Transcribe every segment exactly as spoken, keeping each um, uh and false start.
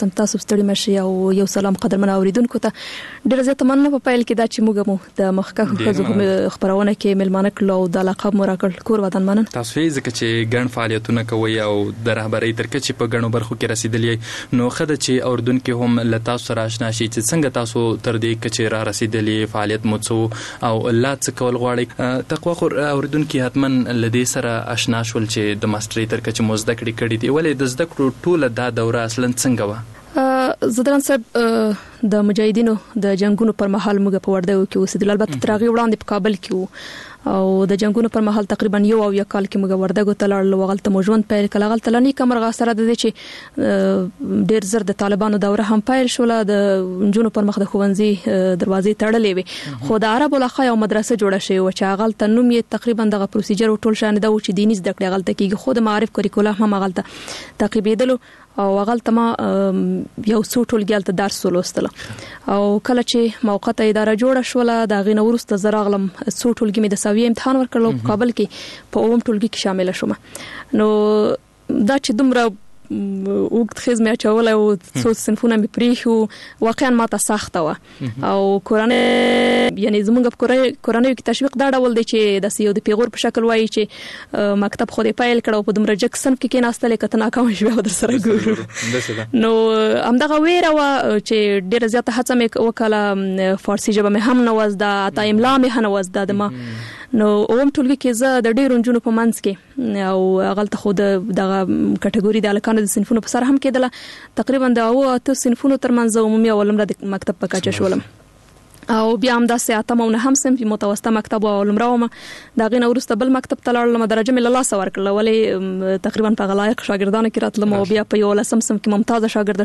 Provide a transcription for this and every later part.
وخت هم تاسو ستړي مشي او یو سلام قدرمن اوریدونکو ته ډېر زیات مننه په پیل کې دا چې موږ مو د مخکښ خزو خبرونه کې ملمانه کړو او د لقب مو راکړ کور ودان مننه تاسو یې ځکه چې ګڼ فعالیتونه کوي او د رهبرۍ تر کچې په ګڼو برخو کې رسیدلې نو خدای چې اوردونکو هم له تاسو سره آشنا شي چې څنګه تاسو تر دې کچې را رسیدلې فعالیت مو څو او لا څه کول غواړي تقوا خو اوردونکو حتمن لدې سره آشنا شول چې د ماسترۍ تر کچې مو زده کړې کړې دي ولې د زده کړو ټوله دا دوره اصلا څنګه و زدران صاحب د مجاهدینو د جنگونو پر مهال موږ په وردګو کې اوسېدل البته تر هغه وړاندې په کابل کې وو او د جنگونو پر مهال تقریبا یو او یا کال کې موږ وردګو ته لاړل وغلته مو ژوند پیل کړل غلطه لنی کمرغه سره د دې چې ډیر زر د طالبانو دوره هم پیل شول د جنونو پر مخ د خوونځي دروازې تړلې وي خو د عربو لخوا یو مدرسه جوړه شوې و چې غلطه نوم یې تقریبا دغه پروسیجر ټول شان د و چې دیني زده کړې غلطه کیږي خو د معارف کریکولم هم غلطه تعقیبېدل او غلطه ما یو څو ټولګیال ته درس ولوستل او کله چې موقته اداره جوړه شول دا غینه ورسته زراغلم څو ټولګي مې د ساوی امتحان ورکړل په کابل کې په اوم ټولګي کې شامل شوم نو دا چې دومره وګت خزمه چول او څو صنفونه مې پریښو واقعا ماته سخت و او کورانه یعنی زمونږ په کورانه کې تشویق دا ډول دی چې د سیو د پیغور په شکل وایي چې مکتب خو دې پایل کړو په دومره جک صنف کې کې ناستل کته ناکام شوه در سره ګورو نو همدغه ویره و چې ډیره زیاته هڅه مې وکړه فارسی ژبه مې هم نوز دا اتا املا مې هم نوز دا ما نو اوم ټولګي کې زه د ډیرو جنونو په منځ کې او غلطه خو د دغه کټګوري د الکانو د صنفونو په سر هم کېدله تقریبا د او ته صنفونو ترمنځ عمومي اولمره د مکتب په کچه شولم او بیا هم داسې اتم او نهم صنف متوسطه مکتب او لمړه وم دا غینه ورسته بل مکتب ته لاړم درجه مې له لاسه ورکړله ولې تقریبا په غلایق شاګردانو کې راتلم او بیا په یو لسم صنف کې ممتازه شاګرده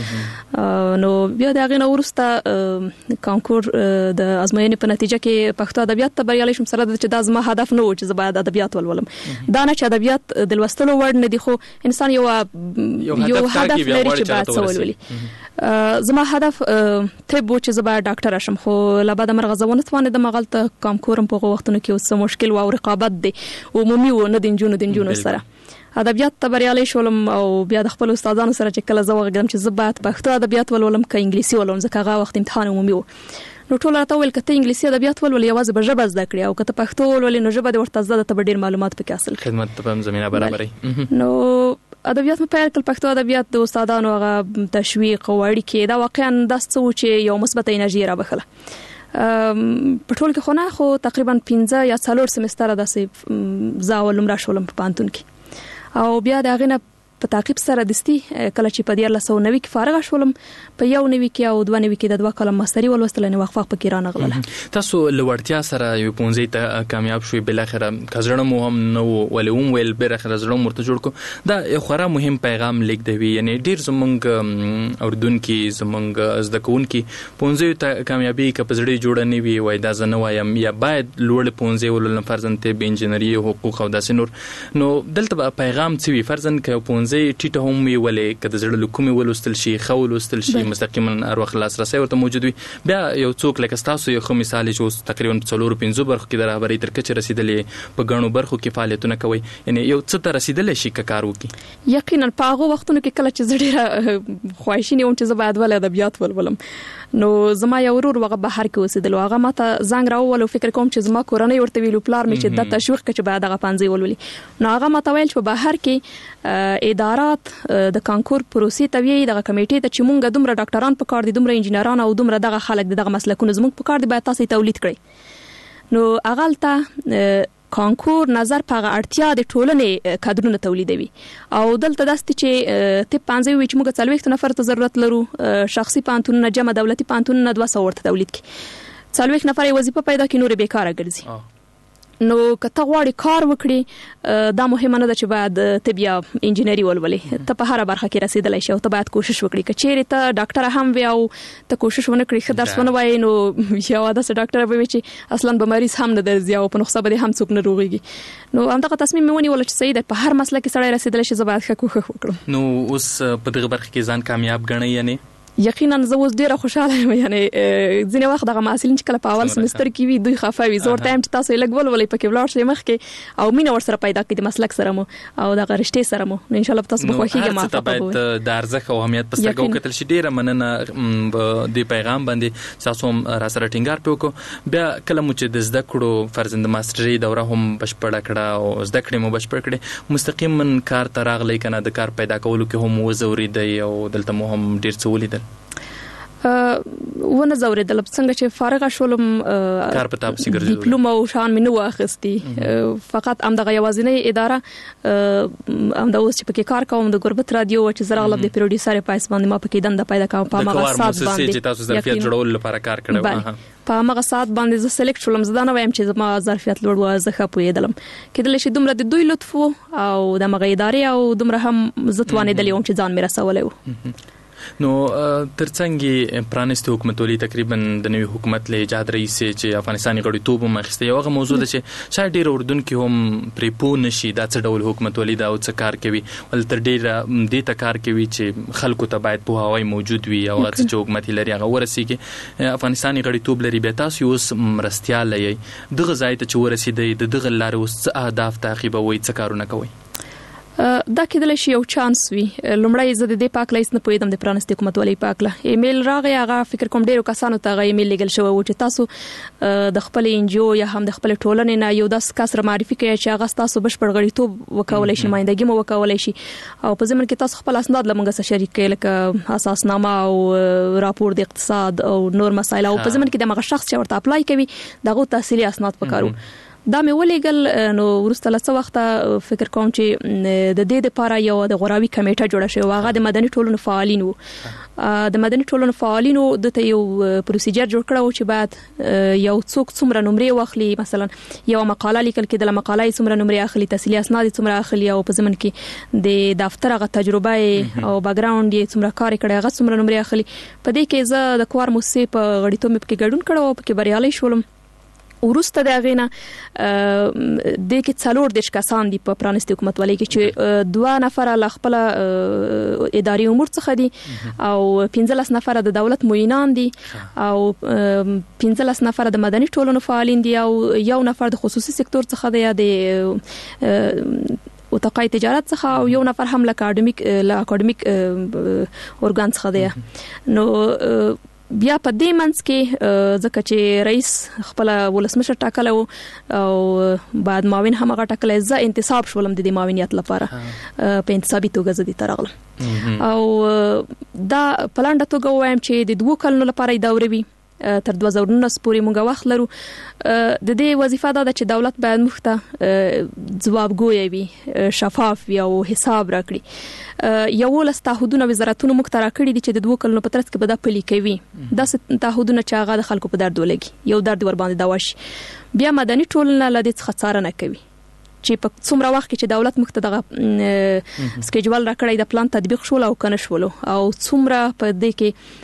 شولم نو بیا دا غینه ورسته کانکور د ازموینې په نتیجه کې پښتو ادبیات ته بریالي شوم سره چې دا زما هدف نه و چې زه باید ادبیات ولولم دا نه چې ادبیات د لوستلو وړ نه دي خو انسان یو یو هدف لري چې باید څه ولولي زما هدف طب و چې زه باید ډاکټر شم خو لبا د مرغزونه توانه د مغلطه کام کورم په وختونو کې اوس مشکل او رقابت دي عمومي و نه دنجونو دنجونو سره ادبیات ته بریالي شولم او بیا د خپل استادانو سره چې کله زه وغږم چې زه باید پښتو ادبیات ولولم که انګلیسي ولولم ځکه هغه وخت امتحان عمومي و نو ټول راته ویل کته انګلیسي ادبیات ولول یوازې به ژبه زده کړې او کته پښتو ولول نو ژبه د ورته زده ته ډیر معلومات پکې حاصل خدمت ته هم زمينه برابرې نو ادبیات په پیل کې پښتو ادبیات د استادانو هغه تشویق او اړیکې دا واقعا د څه چې یو مثبت انرژي را بخله په ټول کې خو نه خو تقریبا پنځه یا څلور سمستر داسې زاولم را شولم په پانتون کې او بیا دا غینه په تعقیب سره دستي کله چې په دیار لسو نوي کې فارغ شولم په یو نوي کې او دوه نوي کې د دوه کلم ماستری ولوستل نه وقفه په کې رانه غلله تاسو لوړتیا سره یو پونځي ته کامیاب شوي بل اخره کزړه مو هم نو ولوم ویل بل اخره زړه مرته جوړ کو دا یو خورا مهم پیغام لیک دی یعنی ډیر زمونږ اردن کې زمونږ زده کوونکي پونځي ته کامیابی کې پزړې جوړ نه وي وای دا زنه وایم یا باید لوړ پونځي ولل فرزند ته انجینری حقوق او داسې نور نو دلته پیغام څه وی فرزند کې زه ټیټه هم وی ولې کده زړه لکومي ولوستل شي خول وستل شي مستقیما اروخ لاس راسي ورته موجود وي بیا یو څوک لکه تاسو یو خو مثال چې تقریبا څلور پنځو برخو کې د رهبرۍ تر کچه رسیدلې په غنو برخو کې فعالیتونه کوي یعنی یو څه ته رسیدلې شي کار وکي یقینا په هغه وختونو کې کله چې زړه خوښینی وم چې زه باید ول ادبیات ولولم نو زما یو ورور وغه بهر کې اوسېدل هغه ماته زنګ راوول فکر کوم چې زما کورنۍ ورته ویلو پلار مې چې د تشویق کې چې باید هغه پانځي ولولي نو هغه ماته ویل چې بهر کې ادارات د کانکور پروسې ته وی دغه کمیټې ته چې مونږ دومره ډاکټران په کار دي دومره انجینران او دومره دغه خلک دغه مسلکونه زموږ په کار دي باید تاسو تولید کړئ نو اغلطه کانکور نظر په اړتیا د ټولنې کادرونه تولیدوي او دلته داسې چې ته پنځه وی چې موږ څلوېښت نفر ته ضرورت لرو شخصي پانتونونه جمع دولتي پانتونونه دوه سوه ورته تولید کړي څلوېښت نفر وظیفه پیدا کړي نور بیکاره ګرځي نو کته غواړي کار وکړي دا مهمه نه ده چې باید ته بیا انجینری ولولې ته په هر برخه کې رسیدلای شې او ته باید کوشش وکړي کچېره ته ډاکټر هم وي او ته کوشش ونه کړې ښه درس ونه وایې نو یو داسې ډاکټر به وي چې اصلا به مریض هم نه درځي او په نسخه به هم څوک نه روغېږي نو همدغه تصمیم مې ونیول چې صحیح ده په هر مسله کې سړی رسیدلی شي زه باید ښه کوښښ وکړم نو اوس په دغه برخه کې ځان کامیاب ګڼئ یعنی یقینا زه اوس ډیره خوشاله یم، یعنی ځینې وخت دغه محصلین چې کله په اول سمستر کې وي دوی خفه وي، زه ورته وایم چې تاسو یې لږ ولولئ پکې ولاړ شئ مخکې او مینه ورسره پیدا کړئ د مسلک سره مو او دغه رشتې سره مو، نو ان شاء الله تاسو به خوښیږئ. ما ته باید د ارزښت او اهمیت په سترګو وکتل شي. ډیره مننه د پیغام باندې تاسو هم را سره ټینګار وکړو. بیا کله مو چې د زده کړو فرزند ماستري دوره هم بشپړه کړه او زده کړې مو بشپړ کړې، مستقیم من کار ته راغلی کنه د کار پیدا کولو کې هم وزورېدی او دلته مو هم ډیر څه ولیدل؟ ونه زوریدل څنګه چې فارغه شولم کار په تاسو ګرځیدل، ډیپلوم او شان مې نو اخیستی، فقط ام دغه یوازینی اداره ام د اوس چې پکې کار کوم د غربت رادیو چې زرا غلب د پروډوسر پایس باندې ما پکې دنده پیدا کوم په مغه سات باندې چې تاسو ظرفیت جوړول لپاره کار کړو. په مغه سات باندې زه سلیکټ شولم، زه دا نه وایم چې زما ظرفیت لوړ و، زه ښه پوهیدلم کېدل شي دومره د دوی لطف او د مغه ادارې او دومره هم زتوانې دلی هم چې ځان مې رسولای و. نو ترڅنګ پرانست حکومتولي تقریبا د نوي حکومت له ایجاد رئیس چې افغانستاني غړیتوب مخسته یو غو موضوع ده چې شاید ډیر اردن کې هم پرې پو نشي دا څه ډول حکومتولي دا او څه کار کوي، ول تر ډیر دې ته کار کوي چې خلکو ته باید په هواي موجود وي او چې حکومت لري هغه ورسیږي. افغانستاني غړیتوب لري به تاسو اوس مرستيال یې دغه ځای ته چې ورسیدي دغه لار اوس اهداف تعقیبوي څه کارونه کوي؟ دا کېدل شي یو چانس وي. لومړی زه د دې پاکله هیڅ نه پوهیدم د پرانستي حکومتولۍ پاکله ایمیل راغی، هغه فکر کوم ډیرو کسانو ته هغه ایمیل لګل شوی و چې تاسو د خپل انجیو یا هم د خپل ټولنې نه یو داس کس معرفي کړئ چې هغه تاسو بشپړ غړیتوب وکولای شي، مایندګي مو وکولای شي او په ضمن کې تاسو خپل اسناد لمنګه سره شریک کړئ لکه اساسنامه او راپور د اقتصاد او نور مسایل او په ضمن کې د مغه شخص چې ورته اپلای کوي دغه تحصیلي اسناد پکارو. دا مې ولېګل نو ورسته له څه وخت فکر کوم چې د دې لپاره یو د غوراوي کمیټه جوړه شوی، هغه د مدني ټولنو فعالین وو. د مدني ټولنو فعالینو د ته یو پروسیجر جوړ کړو چې بعد یو څوک څومره نمرې واخلي، مثلا یو مقاله لیکل کې د مقالې څومره نمرې اخلي، تحصیلي اسناد څومره اخلي او په ضمن کې د دفتر غو تجربه او بیک گراوند یې څومره کار کړی هغه څومره نمرې اخلي. په دې کې زه د کوار موسسې په غړیتوب کې ګډون کړو او په کې بریالي شولم. ورسته د غینه د کې څلور د کسان دی په پرانستي حکومتولۍ کې چې دوه نفر له خپل اداري امور څخه دي او پنځلس نفر د دولت معینان دي او پنځلس نفر د مدني ټولنو فعالین دي او یو نفر د خصوصي سکتور څخه دی یا د او تقای تجارت څخه او یو نفر هم له اکاډمیک له اکاډمیک اورګان څخه دی. نو بیا په دې منځ کې ځکه چې رئیس خپل ولسمشر ټاکل او بعد معاون هم هغه ټاکل، زه انتصاب شولم د دې معاونیت لپاره په انتصابي توګه زه دي ترغلم او دا پلان د توګه وایم چې د دوه کلونو لپاره دوره وي تر دوه زره نولس پورې موږ وخت لرو. د دې وظیفه دا ده چې دولت باید موږ ته ځوابګوی وي، شفاف وي او حساب راکړي. یو لس تعهدونه وزارتونو موږ ته راکړي دي چې د دوه کلونو په ترڅ کې به دا پلي کوي، دا تعهدونه چې هغه د خلکو په درد ولګي، یو درد ور باندې دا وشي. بیا مدني ټولنه له دې څخه څارنه کوي چې په څومره وخت کې چې دولت موږ ته دغه سکیجول راکړی د پلان تطبیق شول او کنه شول او څومره په دې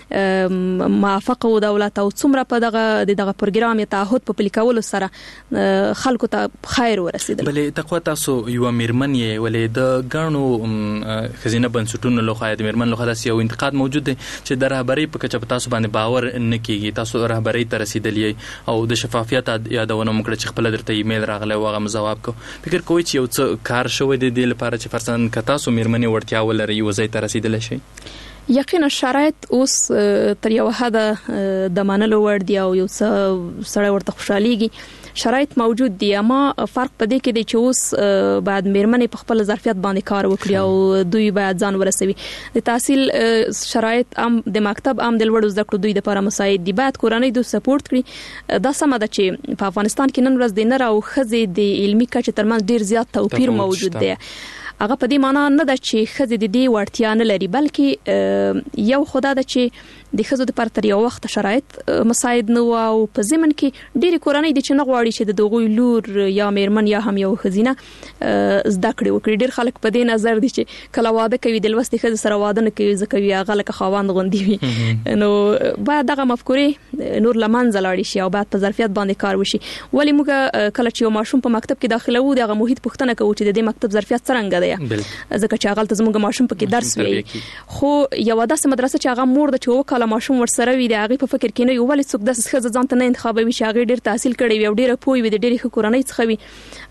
کې موافقه او دولت او څومره په دغه دغه پروګرام یا تعهد په پلي کولو سره خلکو ته خیر ورسېدل. بلې تقوا تاسو یو میرمن یې ولې د غاڼو خزینه بنسټونو لخوا د میرمن لخوا داسې یو انتقاد موجود دی چې د رهبری په کچه په تاسو باندې باور نه کیږي، تاسو رهبری ته رسیدلې او د شفافیت یادونه مکړه چې خپل درته ایمیل راغله او هغه جواب کو. فکر کوئ چې یو څه کار شوی دی د لپاره چې فرضاً که تاسو میرمنې وړتیا ولرئ یو ځای ته رسیدلی شئ؟ یقینا شرایط اوس تر یو حده د منلو وړ دي او یو څه سړی ورته خوشحالېږي، شرایط موجود دي، اما فرق په دې کې دی چې اوس باید میرمنې په خپل ظرفیت باندې کار وکړي او دوی باید ځان ورسوي. د تحصیل شرایط هم د مکتب هم د لوړو زده کړو دوی لپاره مساعد دي، باید کورنۍ دوی سپورټ کړي. دا سمه ده چې په افغانستان کې نن ورځ د نر او ښځې د علمي کچې ترمنځ ډیر زیات توپیر موجود دی. هغه په دې معنی نه ده چې ښځې د دې وړتیا نه لري، بلکې یو خدا ده چې د ښځو د پر تر یو وخت شرایط مساعد نه و او په ضمن کې ډېری کورنۍ د چې نه غواړي چې د دغوی لور یا میرمن یا هم یو ښځینه زده کړې وکړي. ډېر خلک په دې نظر دي چې کله واده کوي د لوستې ښځې سره واده نه کوي ځکه وي هغه لکه خاوند غوندې وي. نو باید دغه مفکورې نور له منځه لاړې شي او باید په ظرفیت باندې کار وشي. ولې موږ کله چې یو ماشوم په مکتب کې داخله وو دغه محیط پوښتنه کوو چې د دې مکتب ظرفیت څرنګه دی، یا ځکه چې هغه ته زموږ ماشوم پکې درس وي. خو یو داسې مدرسه چې هغه مور د چې وکاله ماشوم ورسره وي د هغه په فکر کې نه یو ولې څوک داسې ښځه ځان ته نه انتخابوي چې هغه ډیر تحصیل کړي وي او ډیره پوهه وي د ډیره ښه کورنۍ څخه وي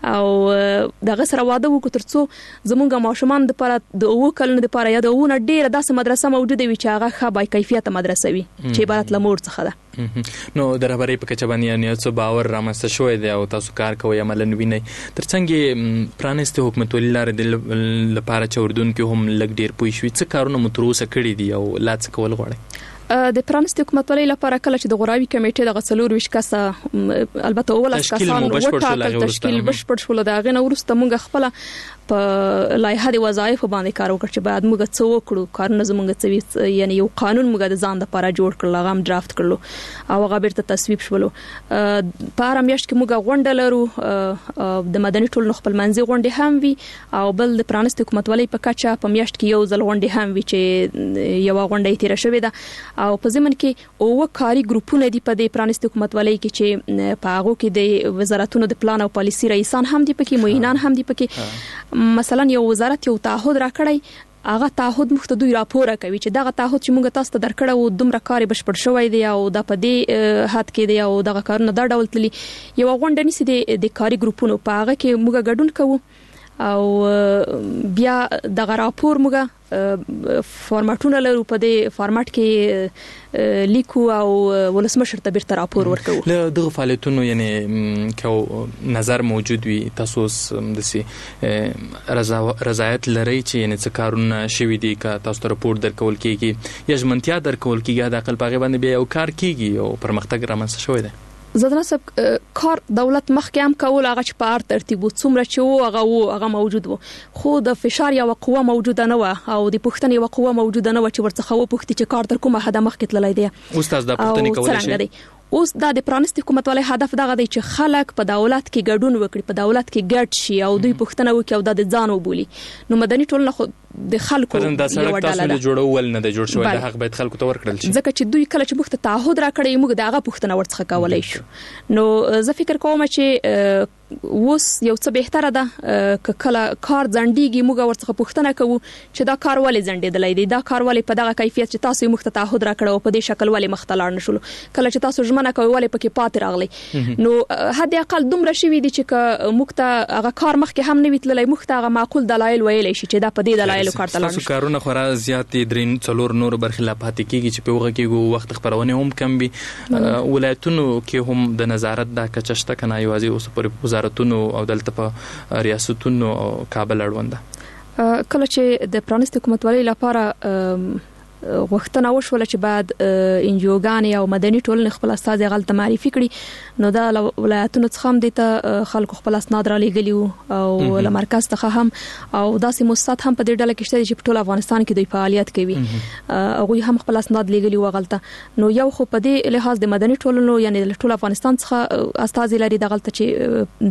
او دغه سره واده وکړو ترڅو زموږ ماشومان د لپاره د اوه کلونو لپاره یا د اوه نه ډیره داسې مدرسه موجوده وي چې هغه ښه با کیفیت مدرسه وي چې عبارت له مور څخه ده. نو د رهبرۍ په کچه باندې یعنې څه باور رامنځته شوی دی او تاسو کار کوئ عملاً وینئ ترڅنګ پرانیستې حکومتولي لارې د لپاره چې اردن کې هم لږ ډیر پوه شوي څه کارونه مو تر اوسه کړي دي او لا څه کول غواړئ؟ د پرانیستې حکومتولۍ لپاره کله چې د غوراوي کمیټې د څلور ویشت کسه البته اولس کسان وټاکل تشکیل بشپړ شول د هغې نه وروسته موږ خپله په لایحه د وظایفو باندې کار وکړ چې باید موږ څه وکړو کارونه زموږ څه یعنی یو قانون موږ د ځان لپاره جوړ کړل هغه هم ډرافټ کړلو او هغه بیرته تصویب شولو. په هر میاشت کې موږ غونډه لرو د مدني ټولنو خپل منځي غونډې هم وي او بل د پرانیستې حکومتولۍ په کچه په میاشت کې یو ځل غونډې هم وي چې یو غونډه یې تیره شوې ده او په ضمن کې اوه کاري ګروپونه دي په دې پرانیستې حکومتولۍ کې چې په هغه کې د وزارتونو د پلان او پالیسي رئیسان هم دي پکې معینان هم دي پکې. مثلا یو وزارت یو تعهد راکړی هغه تعهد موږ ته دوی راپور کوي چې دغه تعهد چې موږ تاسو ته درکړو دومره کار بشپړ شوی دی او د پدې حد کې دی او دغه کارونه دا ډول تللی یو غونډه نسی د کاري ګروپونو په هغه کې موږ ګډون کوو او بیا دغه راپور موږ فارمټونه لرو په دې فارمټ کې لیکو او ولسمشر ته بیرته راپور ورکوو. له دغه فعالیتونو یعنی کو نظر موجود وي تاسو دسي رضایت لري چې یعنی څه کارونه شوي دي که تاسو ته راپور درکول کیږي یا ژمنتیا درکول کیږي د عقل پاغه باندې بیا یو کار کیږي او پرمختګ رامنځته شوی دی؟ زدنا سب کار دولت مخکې هم کول هغه چې په هر ترتیب څومره چې وو هغه وو هغه موجود وو خو د فشار یا قوه موجوده نه و او د پښتنې یو قوه موجوده نه و چې ورڅخه و پښتې چې کار تر کومه حد مخکې تللی دی. استاد د پښتنې کولای شي اوس دا د پرانیستې حکومتولۍ هدف دغه دی چې خلک په دولت کې ګډون وکړي په دولت کې ګډ شي او دوی پښتنه وکړي او د ځان وبولي. نو مدني ټولنه خو د خلکو یو ډله ده جوړول نه دی جوړ شوی د حق باید خلکو ته ورکړل شي ځکه چې دوی کله چې موږ ته تعهد راکړي موږ دغه پښتنه ورڅخه کولای شو. نو زه فکر کوم چې اوس یو څه بهتره ده ک کله کار ځنډيږي موږ ورڅخه پوښتنه کوو چې دا کار ولې ځنډېدلای دی دا کار ولې په دغه کیفیت چې تاسو موږ ته تعهد راکړو په دې شکل ولې مختلار نشول کله چې تاسو ژمنه کوي ولې پکې پات راغلی. نو حد اقل دومره شوی دی چې ک موږ ته هغه کار مخکې هم نه ویتلای موږ ته هغه معقول دلایل ویلې شي چې دا په دې دلایل کار تلل تاسو کارونه خورا زیات درین څلور نور برخې لا پاتې کیږي چې په وګه کې وخت خبرونه هم کم وي ولایتونو کې هم د نظارت د کچشته کنه یوازې اوس پر وزارتونو او دلته په ریاستونو او کابل اړوند کله چې د پرانیستې حکومتولۍ لپاره غوښتنه وشوله چې بعد انجوګان او مدني ټولنې خپل استاد غلط معرفي کړي نو دا ولایتونو څخه هم د خلکو خپل اسناد را لېږلي او له مرکز څخه هم او داسې مؤسسات هم په دې ډله کې شته چې په ټول افغانستان کې دوی فعالیت کوي هغه هم خپل اسناد لېږلي و غلطه. نو یو خو په دې لحاظ د مدني ټولنو یعنی د ټول افغانستان څخه استاد لري د غلطه چې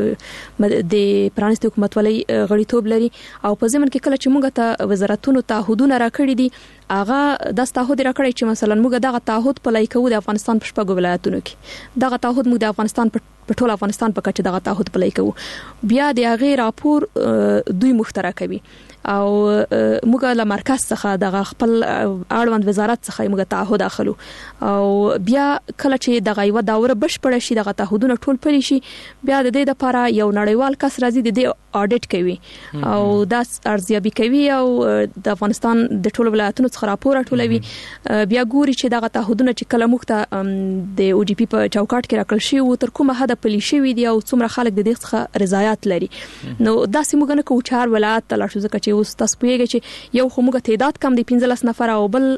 د د پرانیستې حکومتولۍ غړیتوب لري او په ضمن کې کله چې موږ ته وزارتونو تعهدونه راکړي دي هغه د تعهد راکړی چې مثلا موږ دغه تعهد په لای کوو د افغانستان په شپږو ولایتونو کې دغه تعهد موږ د افغانستان په ټول افغانستان په کچه دغه تعهد په لای کوو بیا د هغه راپور دوی مخترع کوي او موږ له مرکز څخه دغه خپل اړوند وزارت څخه موږ تعهد اخلو او بیا کله چې دغه یو دوره بشپړ شي دغه تعهدونه ټول پلي شي بیا د دې لپاره یو نړیوال کس راځي د دې اډیټ کوي او دا ارزیابي کوي او د افغانستان د ټول ولایتونو څخه راپور ټولوي بیا ګوري چې دغه تعهدونه چې کله موږ ته د او جی پی په چوکاټ کې راکړل شي او تر کومه حد پلي شي دی او څومره خلک د دې څخه رضایت لري. نو دا سیمه نه کو چار ولایت تل شو ځکه چې اوس تاسو پوهیږئ چې یو خو موږ تعداد کم دی پنځلس نفر او بل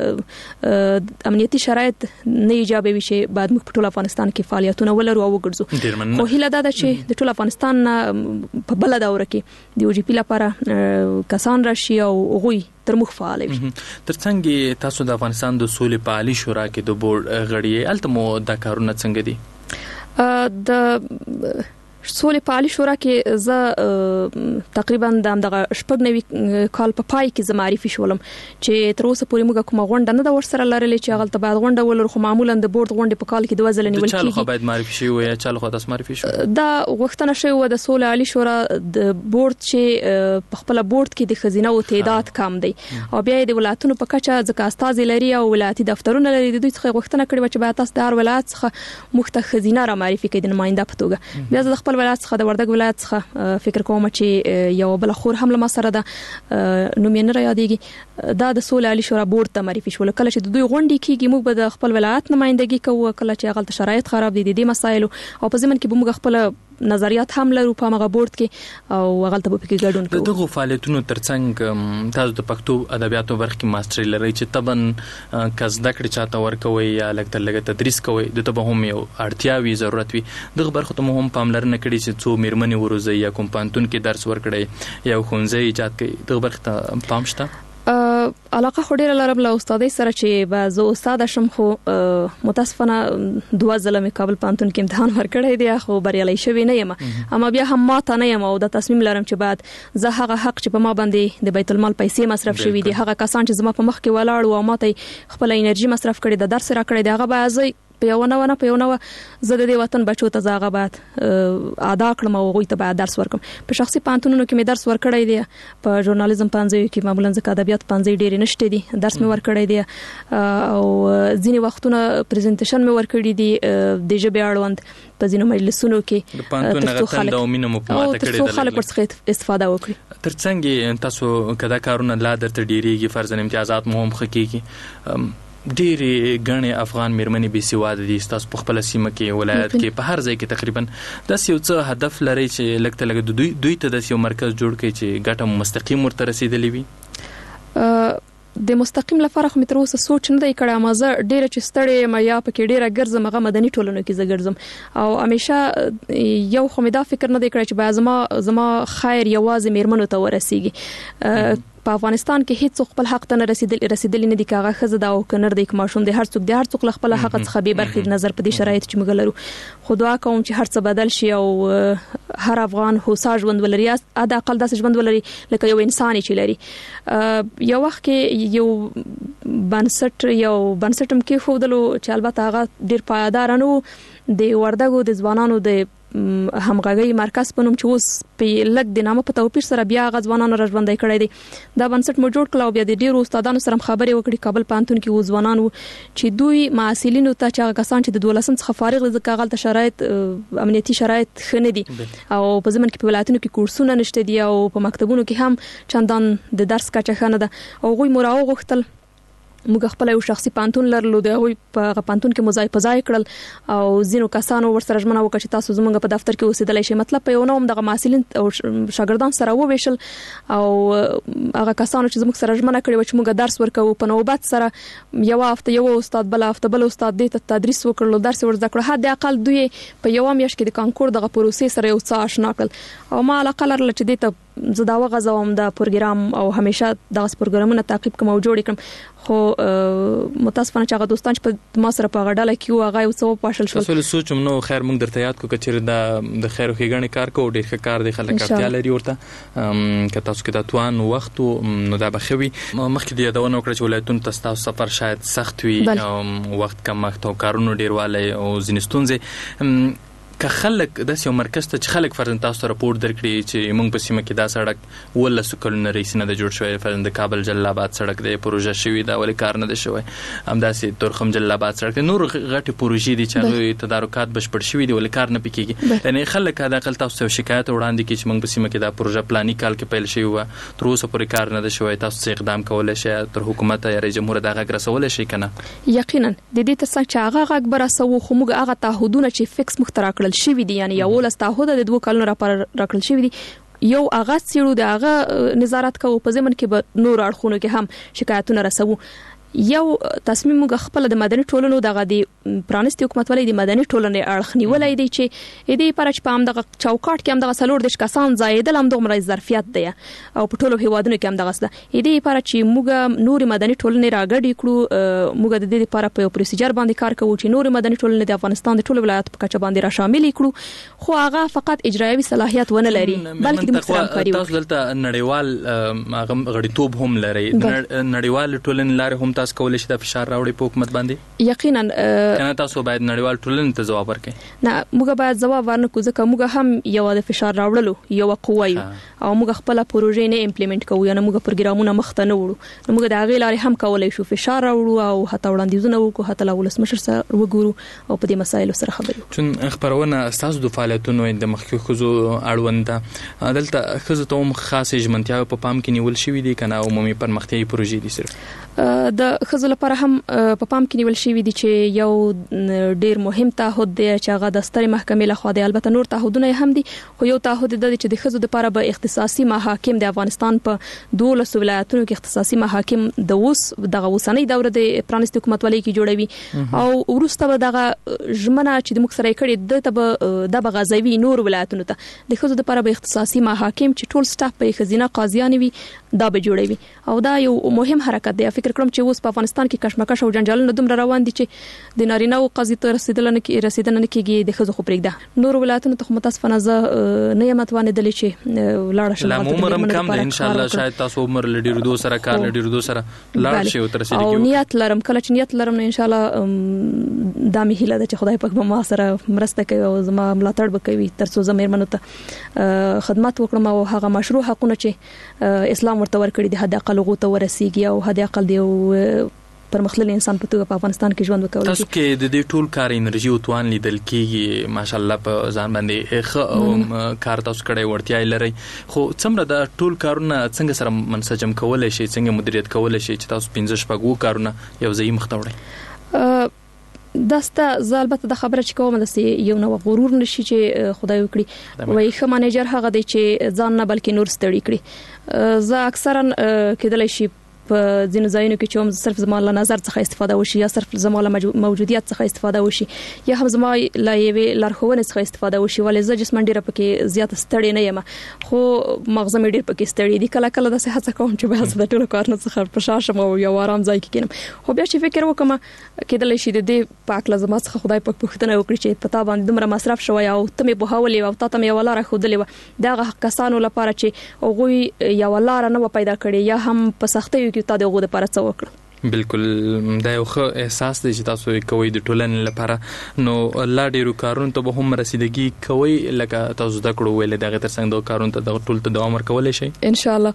امنیتي شرایط نه ایجابوي چې بعد موږ په ټول افغانستان کې فعالیتونه ولرو او وګرځو. خو هیله ده چې د ټول افغانستان په بل دوره کې د او جی پی لپاره کسان راشي او غوي تر مخ فعال وي. ترڅنګ تاسو د افغانستان د سولې پالي شورا کې د بورډ غړي الته مو د کارونه څنګه دي؟ د سولې په عالی شورا کې زه تقریبا د دغه شپږ نوي کال په پای کې زه معرفي شولم چې تر اوسه پورې موږ کومه غونډه نه د ورسره لرلې چې هغه ته بعد غونډه ولر خو معمولا د بورډ غونډې په کال کې دوه ځله نیول کیږي. چا خو باید معرفي شي وي چا خو تاسو معرفي شو دا غوښتنه شوی و د سولې عالی شورا د بورډ چې په خپل بورډ کې د خزینه او تعداد کم دی او بیا د ولایتونو په کچه ځکه استاد لري او ولایتي دفترونه لري د دوی څخه غوښتنه کړې و چې باید تاسو د هر ولایت څخه مخته خزینه را معرفي کړئ د نماینده په توګه. بیا زه خپل ولایت څخه د وردګ ولایت څخه فکر کوم چې یو بل خور هم له مسره ده نو مې نه را یادېږي دا د سولې عالی شورا بورډ ته معرفي شول. کله چې د دوی غونډې کیږي موږ به د خپل ولایت نمائندګي کوو کله چې هغه شرایط خراب دي د دې مسایلو او په ځمن کې به موږ خپل نظریات هم لرو په هغه بورډ کې او هغه ته به کې ګډون کوو. دغه فعالیتونو ترڅنګ تاسو د پښتو ادبیاتو برخه کې ماستري لري چې تبن کس د کړي چاته ورکوي یا لکه لګ تدریس کوي د ته به هم یو اړتیاوي ضرورت وي دغه برخه ته هم پاملرنه کړي چې څو میرمنې وروزي یا کوم پانتون کې درس ورکړي یا خونځي ایجاد کوي دغه برخه ته پام شته. علاقه خو ډیره لرم له استادای سره چې به زه استاد شم خو متاسفانه دوه ځله مې کابل پانتون کې امتحان ورکړی دی خو بریالي شوی نه یم اما بیا هم ماته نه یم او د تصمیم لرم چې بعد زه هغه حق چې په ما باندې د بیت المال پیسې مصرف شوی دي هغه کسان چې زما په مخ کې ولاړ او ماته خپل انرژي مصرف کړي د درس را کړی دی هغه به زه په یو نه ونه په یو نه زه د دې وطن بچو ته زاغه بعد ادا کړم او غوي ته بعد درس ورکم. په شخصي پانتونونو کې مې درس ورکړی دی په ژورنالیزم پانځي کې معمولا ځکه ادبیات پانځي ډېر نشته دي درس مې ورکړی دی او ځینې وختونه پریزنټیشن مې ورکړی دی د ژبې اړوند په ځینو مجلسونو کې د پانتون غتند او مینه مقامات کړی دی خلک ورڅخه استفاده وکړي. ترڅنګ تاسو کدا کارونه لا درته ډیریږي فرضاً امتیازات مو هم خکېږي ډېری غني افغان میرمنې بي سواد دي تاسو په خپل سیمه کې ولایت کې په هر ځای کې تقریبا د یو څه هدف لري چې لکه لکه دوی دوی ته د یو مرکز جوړ کړي چې ګټه مستقیم ورته رسیدلې وي. د مستقیم لپاره خو مې تر اوسه سوچ نه دی کړی اما زه ډیره چې ستړی یم یا پکې ډیره ګرځم هغه مدني ټولنو کې زه ګرځم او همیشه یو خو مې دا فکر نه دی کړی چې باید زما زما خیر یوازې میرمنو ته ورسیږي. په افغانستان کې هیڅ خپل حق ته نه رسیدل رسیدل نه دي کاغه خزه دا او کنر د ماشوم د هر څوک د هر څوک خپل حق څخه به برخې نظر په دې شرایط چې موږ لرو خو دعا کوم چې هر څه بدل شي او هر افغان هوسا ژوند ولري ادا اقل داسې ژوند ولري لکه یو انسان چې لري. یو وخت کې یو بنسټ یو بنسټم کې خودلو چې البته هغه ډیر پایدار نه د وردګو د ځوانانو د همغږي مرکز په نوم چې اوس په لګ د نامه په توپیر سره بیا غځوانانو راځوندای کړی دی دا بنسټ مو جوړ کړو بیا د ډیرو استادانو سره خبرې وکړي کابل پانتون کې وځوانانو چې دوی معاصلینو ته چې کسان چې د دولسم څخه فارغ دي ځکه غلطه شرایط امنیتي شرایط خنه دي او په زمن کې په ولایتونو کې کورسونه نشته دي او په مکتبونو کې هم چندان د درس کچه خنه ده او غوي مراو غوښتل موږ خپل یو شخصي پانتون لرلو د هغوی په پانتون کې مزای پزای کړل او زینو کسانو ورسره ژمنه وکړه چې تاسو زموږ په دفتر کې اوسېدلای شئ مطلب په یو نوم دغه معاصلین او شاګردان سره وویشل او هغه کسانو چې زموږ سره ژمنه کړې و چې موږ درس ورکوو په نوبت سره یو هفته یو استاد بل هفته بل استاد دې ته تدریس وکړل درس ورزده کړ حد اقل دوی په یو میاشت کې د کانکور دغه پروسې سره یو څه آشنا کړل او ما علاقه لرله چې دې ته زه دا وغځوم د پروګرام او همیشه دغه پروګرامونه تعقیب کوم او جوړ کړم خو متاسفانه چې هغه دوستان چې په ما سره په غډاله کې هغه یو څه پاشل شو. اصل سوچم نو خیر موږ درته یاد کو کچې دا د خیر خېګنې کار کو ډېر ښه کار دی خلک اړتیا لري ورته که تاسو کې د توان وخت نو دا بخوي مخکې د یادونه وکړه چې ولایتونو ته تاسو سفر شاید سخت وي وخت کم وخت او کارونو ډېروالی او ځینې ستونزې که خلک د یو مرکز ته چې خلک فرضاً تاسو راپور درکړي چې موږ په سیمه کې دا سړک ولس کلونه رئیس نه د جوړ شوی فرضاً د کابل جلالاباد سړک د پروژه شوی دا ولې کار نه دی شوی همداسې تورخم جلالاباد سړک نور غټي پروژې دي چې هغه تدارکات بشپړ شوی دی ولې کار نه پکېږي یعنی خلک دا خپل تاسو شکایت وړاندې کوي چې موږ په سیمه کې دا پروژه پلاني کال کې پیل شوی و تر اوسه پورې کار نه دی شوی تاسو اقدام کولای شئ تر حکومت یا رئیس جمهور دغه رسول شي کنه یقینا د دې تر څنګه چې هغه غږ برسو خو موږ هغه تعهدونه چې فکس مخترع کړل شوی دي یعنی ولس تعهد د دوه کلونو را پر راکړل شوی دي یو هغه سیرو د هغه نظارت کوو په ځمن کې به نور اړخونو کې هم شکایتونه رسو یو تصمیم موږ خپل د مدني ټولنو دغه د پرانستي حکومتولۍ د مدني ټولنې اړخ نیولای دی چې دې پر چې په هم دغه چوکاټ کې هم دغه سلور د کسان زایدل هم دومره ظرفیت دی او په ټولو هیوادونو کې هم دغه ست دې پر چې موږ نور مدني ټولنې راګډې کړو موږ د دې لپاره په پروسیجر باندې کار کوو چې نور مدني ټولنې د افغانستان د ټولو ولایت په کچه باندې را شامل کړو خو هغه فقط اجرایوي صلاحیت ونه لري بلکې د مستقیم تاسو دلته نړیوال هغه غړیتوب هم لري نړیوال ټولنې لاره هم تاسو کولای شئ د فشار راوړي په حکومت باندې یقینا کنه تاسو باید نړیوال ټولنې ته ځواب ورکړئ نه موږ باید ځواب ورنکو ځکه موږ هم یو د فشار راوړلو یو قوه یو او موږ خپل پروژې نه امپلیمنٹ کوو یا موږ پروګرامونه مخته نه وړو موږ د هغه لارې هم کولای شو فشار راوړو او حتی وړاندیزونه وکړو حتی لا ولسمشر سره وګورو او په دې مسایلو سره خبرې چون خبرونه تاسو د فعالیتونو د مخکې خزو اړوند دلته خزو ته هم خاصه ژمنتیا په پام کې نیول شوې دي کنه عمومي پرمختیايي پروژې دي صرف د خزو لپاره هم په پام کې نیول شوې دي چې یو ډیر مهم تعهد دی چې هغه د سترې محکمې لخوا دی البته نور تعهدونه هم دي خو یو تعهد دی چې د خزو لپاره به اختصاصي محاکم د افغانستان په دولس ولایتونو کې اختصاصي محاکم د اوس دغه وسنۍ دوره د پرانستي حکومتولۍ کې جوړوي او ورسته به دغه ژمنه چې د مخ سره کړي د ته د بغازوي نور ولایتونو ته د خزو لپاره به اختصاصي محاکم چې ټول سټاف په خزینه قاضیان وي دا به جوړوي او دا یو مهم حرکت دی فکر کوم چې اوس په افغانستان کې کشمکش او جنجالونه دومره روان دي چې د نارینه او قاضي ته رسیدل نه کې رسیدل نه کېږي د خزو خو پرېږده نور ولایتونو ته متاسفانه زه نه یم اتوانې دلی چې لاړ شم لا عمر هم کم دی ان شاء الله شاید تاسو عمر لډیر دو سره کار لډیر دو سره لاړ شي او تر رسیدي او نیت لرم کله چې نیت لرم ان شاء الله دا مې هیله ده چې خدای پاک به ما سره مرسته کوي او زما ملاتړ وکوي ترڅو زه مېرمنو ته خدمت وکړم او هغه مشروع حقونه چې اسلام ورته ورکړي د حد اقل غوته ورسیږي او حد اقل دی پرمختللي انسان په توګه په افغانستان کې ژوند وکولای شي تاسو کې د دې ټول کار انرژي او توان لیدل کېږي ماشاءالله په ځان باندې ښه کار تاسو کړی ورتیا لري خو څومره د ټول کارونه څنګه سره منسجم کولای شي څنګه مدیریت کولای شي چې تاسو پنځه شپږ کارونه یو ځای مخ ته وړئ داسته زه البته د خبره چې کوم د یو نو غرور نشي چې خدای وکړي وای ښه منیجر هغه دی چې ځان نه بلکې نور ستړي کړي زه اکثرا کېدلای شي په ځینو ځایونو کې چې هم صرف زما له نظر څخه استفاده وشي یا صرف زما له موجودیت څخه استفاده وشي یا هم زما له یوې لارښوونې څخه استفاده وشي ولې زه جسماً ډېره پکې زیات ستړی نه یم خو مغزه مې ډېر پکې ستړی دي کله کله داسې هڅه کوم چې بس د ټولو کارونو څخه په شا شم او یو آرام ځای کې کېنم خو بیا چې فکر وکړم کېدلی شي د دې پاک له زما څخه خدای پاک پوښتنه وکړي چې په تا باندې دومره مصرف شوی او ته مې پوهولې او تا ته مې یوه لاره ښودلې وه د هغه کسانو لپاره چې هغوی یوه لاره نه وه پیدا کړې یا هم په سختیو کې تا د هغو دپاره څه وکړه بالکل دا یو ښه احساس دی چې تاسو کوئ د ټولنې لپاره نو لا ډېرو کارونو ته به هم رسیدګي کوئ لکه تاسو زده کړو ویلې د هغې تر څنګ دغه کارونو ته دغه ټول ته دوام ورکولی شئ انشاءالله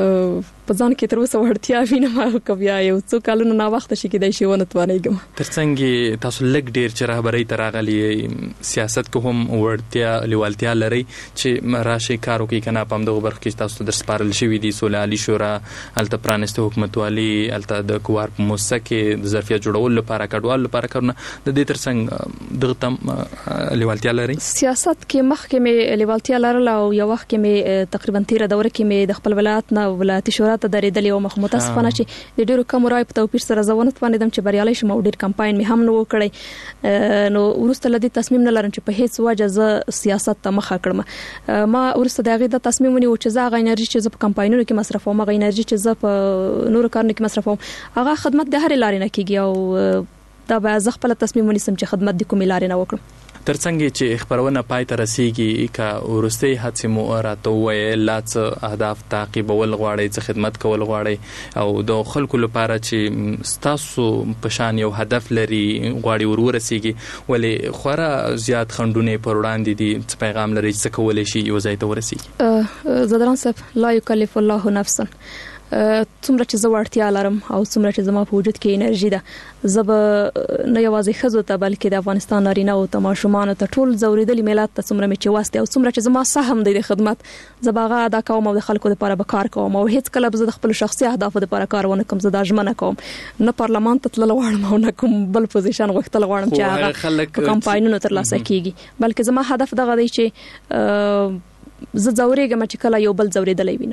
په ځان کې تر اوسه وړتیا وینم که بیا یو څو کلونه ناوخته شي کېدای شي ونه توانېږم تر څنګ تاسو لږ ډېر چې رهبرۍ ته راغلي سیاست کې هم وړتیا لیوالتیا لرئ چې راشئ کار وکړئ که نه په همدغو برخو کې تاسو ته در سپارل شوي دي سوله عالي شورا هلته پرانستې حکومتوالي هلته د کوار په موسسه کې د ظرفیت جوړولو لپاره کډوالو لپاره کارونه د دې تر څنګ دغه تم لیوالتیا لرئ سیاست کې مخکې مې لیوالتیا لرله او یو وخت کې مې تقریبا تیره دوره کې مې د خپل ولایت نه ولایتي شورا ته درېدلې وم خو متاسفانه چې د ډېرو کمو رایو په توپیر سره زه ونه توانېدم چې بریالی شم او ډېر کمپاین مې هم نه و کړی نو وروسته له دې تصمیم نه لرم چې په هیڅ وجه زه سیاست ته مخه کړم ما وروسته د هغې دا تصمیم ونیو چې زه هغه انرژي چې زه په کمپاینونو کې مصرفوم هغه انرژي چې زه په نورو کارونو کې مصرفوم هغه خدمت د هرې لارې نه کېږي او دا به زه خپله تصمیم ونیسم چې خدمت د کومې لارې نه وکړم ترڅنګ چې خبرونه پای ته رسیږي که وروستۍ هڅې مو راته ووایې لا څه اهداف تعقیبول غواړئ څه خدمت کول غواړئ او د خلکو لپاره چې ستاسو په شان یو هدف لري غواړي ور ورسیږي ولې خورا زیات خنډونه پر وړاندې دي څه پیغام لري چې څه کولی شي یو ځای ته ورسیږي زدران صاحب لا یکلف الله نفسا څومره چې زه وړتیا لرم او څومره چې زما په وجود کې انرژي ده زه به نه یوازې ښځو ته بلکې د افغانستان نارینه‌و ته ماشومانو ته ټول ځورېدلي ملت ته څومره مې چې وس دی او څومره چې زما سهم دی د خدمت زه به هغه ادا کوم او د خلکو دپاره به کار کوم او هیڅ کله به زه د خپلو شخصي اهدافو دپاره کار ونه کوم زه دا ژمنه کوم نه پارلمان ته تلل غواړم او نه کوم بل پوزیشن غوښتل غواړم چې هغه په کمپاینونو ترلاسه کیږي بلکې زما هدف دغه دی چې زه ځورېږم چې کله یو بل ځورېدلی وینم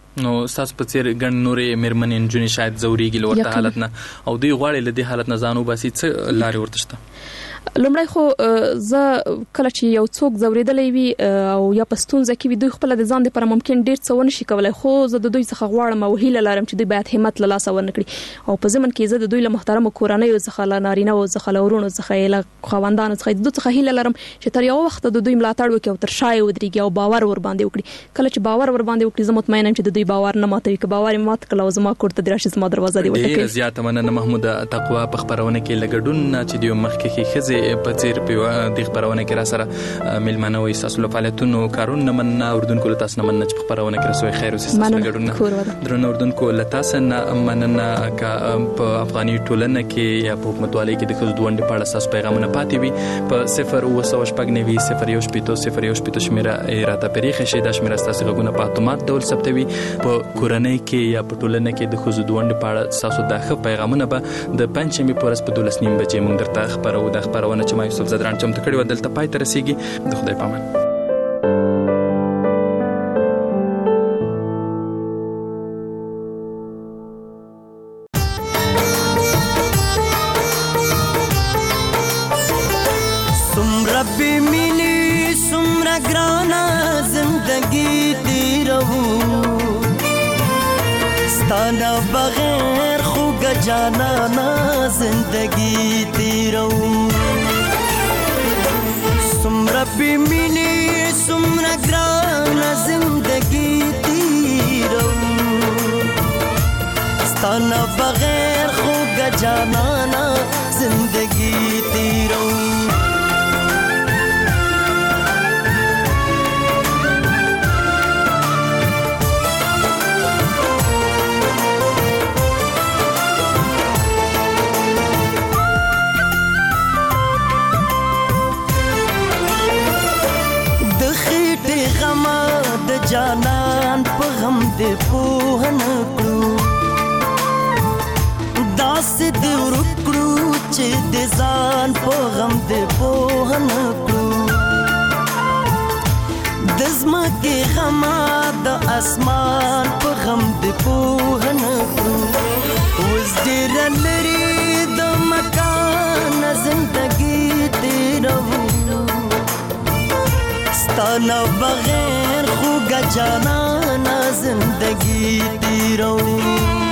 نو تاسو په څیر ګڼ نورې مېرمنې نجونې شاید ځورېږي له ورته حالت نه او دوی غواړي له دې حالت نه ځان وباسي، څه لارې ورته شته؟ لومړی خو زه کله چې یو څوک ځورېدلی وي او یا په ستونزه کې وي دوی خپله د ځان دپاره ممکن ډېر څه ونه شي کولی، خو زه د دوی څخه غواړم او هیله لرم چې دوی باید همت له لاسه ونه کړي او په ضمن کې زه د دوی له محترمو کورنیو څخه له نارینهو څخه له ورونو څخه له خاوندانو څخه د دوی څخه هیله لرم چې تر یو وخته د دوی ملاتړ وکړي او تر شا یې ودرېږي او باور ورباندې وکړي. کله چې باور ورباندې وکړي زه مطمئنه یم چې د دوی باور نه ماتوي، که باور یې مات کړل او زما کور ته دې راشي زما دروازه دې وټکوي. ډېره زیاته مننه محموده تقوا په خپرونه کې له ګډون نه چې دوی مخکې ښځې په څېر په د خبرونه کې را سره ملمنه وي تاسو له فعالیتونو کارونه مننه اردوونکو له تاسو نه مننه چې خبرونه کې رسوي خیر اوسې تاسو له ګډون درنه اردوونکو له تاسو نه مننه کا په افغاني ټولنه کې یا په حکومتوالۍ کې د ښځو دوندې په اړه تاسو پیغامونه پاتې وي په صفر اوه سوه شپږ نوي صفر یو شپېته صفر یو شپېته شمیره راته پرېښی شئ. دا شمیره ستاسو غږونه په اتومات ډول ثبتوي. په کورنۍ کې یا په ټولنه کې د ښځو دوندې په اړه ستاسو دا ښه پیغامونه به د پنجشنبې په ورځ په دولس نیم بجې موږ درته خپرو. دا خپرونه چې ما یوسف زدران چمتو کړې وه دلته پای ته رسیږي. د خدای پامان. سمرا بی ملی سمرا گرانا زندگی تیرہو ستانا بغیر خوگا جانانا زندگی تیرہو سمرا بی ملی سمرا گرانا زندگی تیرہو ستانا بغیر خوگا جانانا زندگی تیرہو جانان په غم دې پوه نه کړو داسې دې ورک کړو چې د ځان په غم دې پوه نه کړو د ځمکې غمه د اسمان په غم دې پوه نه کړو اوس ډېره لرې د مکان زندګي تېروو ستانه بغیر خوگا جانانا زندگی تیرو